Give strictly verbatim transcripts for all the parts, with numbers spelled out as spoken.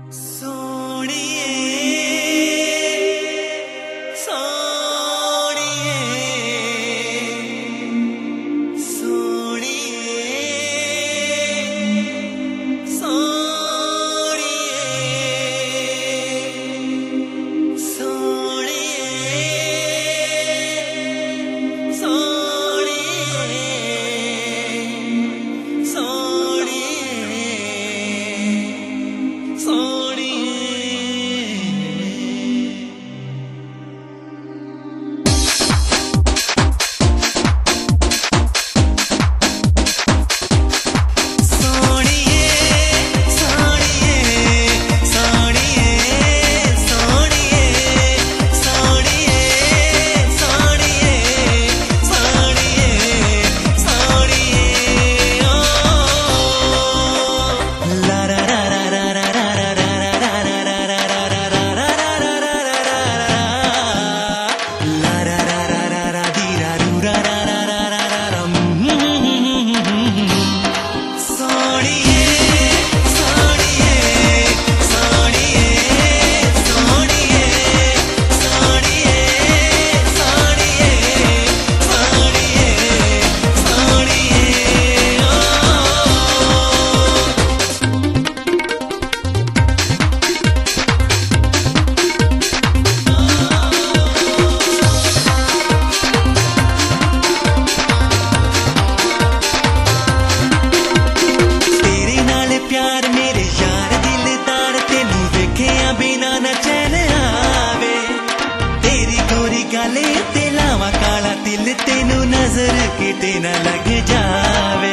तेनू नजर किते ना लग जावे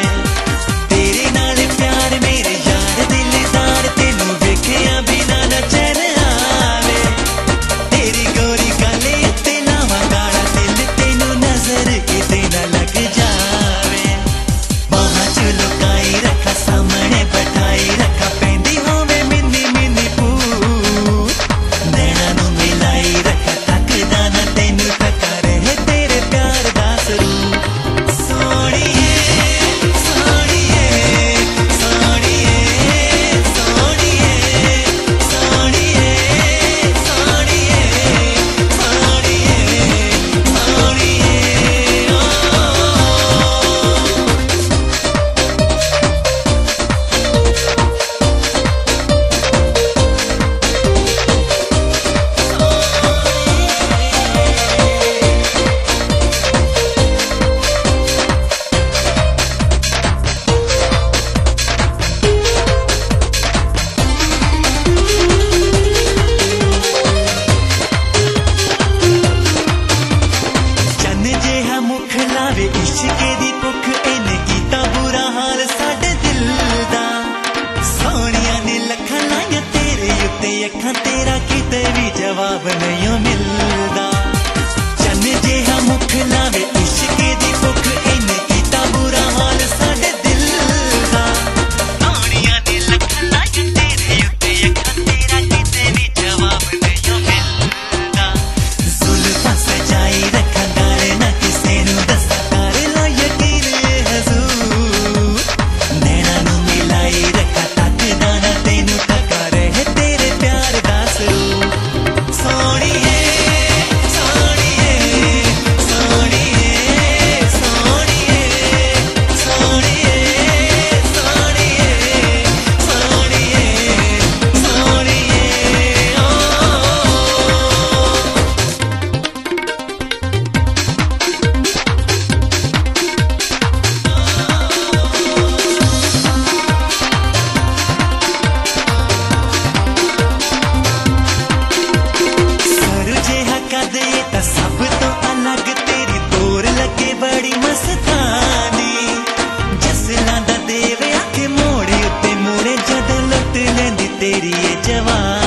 तेरे नाल प्यार मेरे यार दिलदार तेनू वेखिया बिना ना चैन आवे तेरी गोरी गले ते लावा काला दिल तेनू नजर किते ना लग जावे बाहां च लुकाई रखा सामने बैठाई रखा पैंदी होवे मिन्नी मिन्नी पूत नैना नू मिलाई रखा तकदा ना तेनू तका रहे तेरे प्यार दा सरूप सोहणिए सोहणिए सोहणिए सोहणिए सोहणिए सोहणिए सोहणिए इश्के दी भुख इन्ने कीता बुरा हाल साडे दिल दा सोहणिया ने लखां लाइयां तेरे उत्ते अखां तेरा किते भी जवाब नहीं मिलदा चन्न जिहा मुख लावे इश्के दी भुख इन्ने कीता बुरा हाल साडे दिल दा सोहणिया ने लखां लाइयां तेरे उत्ते अखां तेरा किते भी जवाब नहीं मिलदा जुल्फां सजाई रखां गाल ना किसे नू दस सब तो अलग तेरी तोर लगे बड़ी मस्तानी जसलां दा देवे आखे मोड़े उत्ते मोड़े जद लुट लेंदी तेरी ये जवानी।